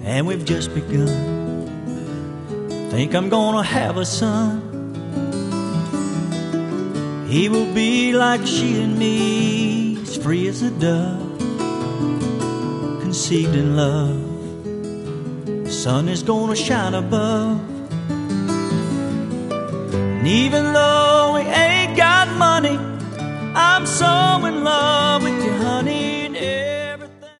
and we've just begun. Think I'm gonna have a son. He will be like she and me, as free as a dove, conceived in love. The sun is gonna shine above. And even though